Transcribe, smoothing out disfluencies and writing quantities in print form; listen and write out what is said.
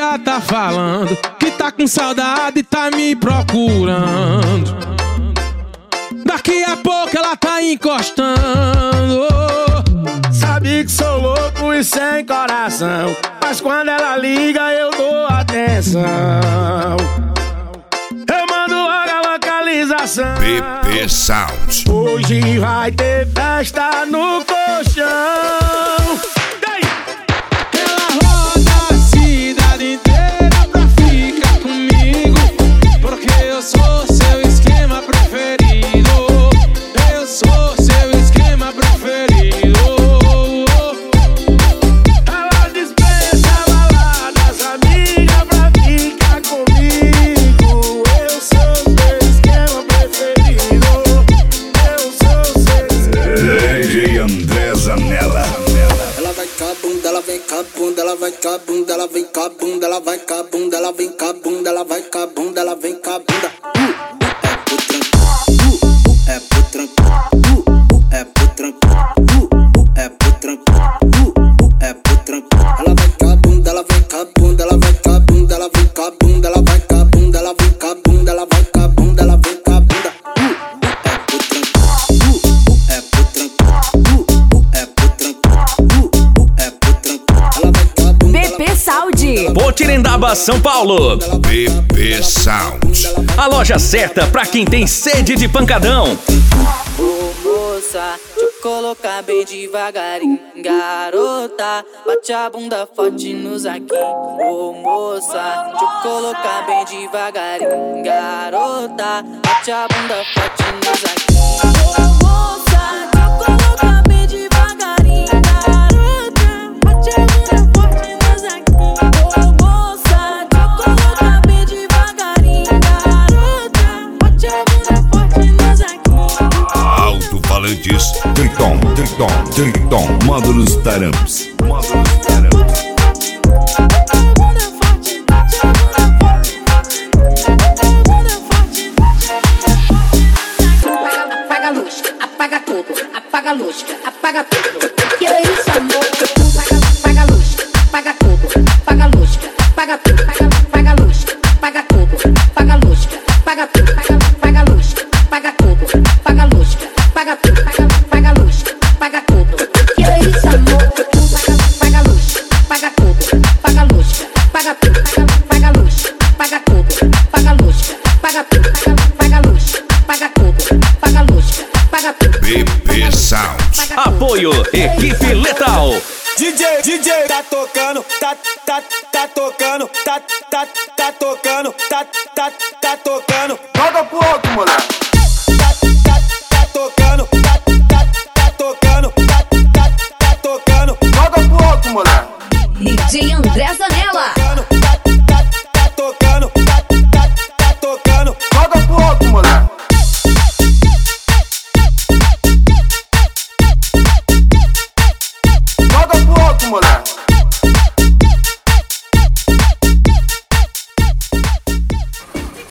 ela tá falando que tá com saudade e tá me procurando. Daqui a pouco ela tá encostando. Sabe que sou louco e sem coração, mas quando ela liga eu dou atenção. Eu mando logo a localização. BP Sound. Hoje vai ter festa no colchão. Ela roda a cidade inteira pra ficar comigo, porque eu sou seu esquema preferido. Eu sou seu esquema preferido. Ela dispensa baladas, amiga, pra ficar comigo. Eu sou seu esquema preferido. Eu sou seu esquema. DJ André Zanella. Ela vai com a bunda, ela vem com a bunda, ela vai com a bunda, ela vem com a bunda, ela vai com a bunda, ela vem com a bunda, ela vai com a bunda, ela vem com a bunda. É pro tranquilo, é pro tranquilo, é pro tranquilo, é pro tranquilo. Ela vai com a bunda, ela vem com a bunda, ela vai com a bunda, ela vem com a bunda, ela vai com a bunda, ela vem com a bunda, ela vai com a bunda, ela vem com a bunda. É pro tranquilo, é pro tranquilo, é pro tranquilo. Ela vai com a bunda. BP Sound. Potirendaba, São Paulo. BP Sound. A loja certa pra quem tem sede de pancadão. Ô moça, deixa eu colocar bem devagarinho. Garota, bate a bunda forte nos aqui. Ô moça, deixa eu colocar bem devagarinho. Garota, bate a bunda forte nos aqui. Ô moça, deixa eu colocar bem devagarinho. Garota, bate a bunda forte nos aqui. Ô moça, deixa eu colocar bem devagarinho. Garota, bate a bunda forte nos aqui. Alto-falantes. Triton, Triton, Triton. Módulos Taramps. Módulos Taramps. Apaga a luz, apaga tudo, apaga a luz, apaga tudo. Que é isso, amor? Apaga a luz, apaga tudo, apaga a luz, apaga tudo, apaga a luz, apaga tudo, apaga a luz, apaga tudo, apaga a luz, apaga tudo, apaga a luz, apaga tudo, apaga a luz, apaga tudo. Que é isso, amor? Apaga a luz, apaga tudo, apaga a luz, apaga tudo, apaga a luz, apaga tudo, apaga a luz, apaga tudo, apaga a luz, apaga tudo, apaga a luz, apaga tudo. BP Sound. Apoio Equipe Letal. DJ tá tocando, tá tocando, tá tocando, tá tocando. Joga pro alto, moleque.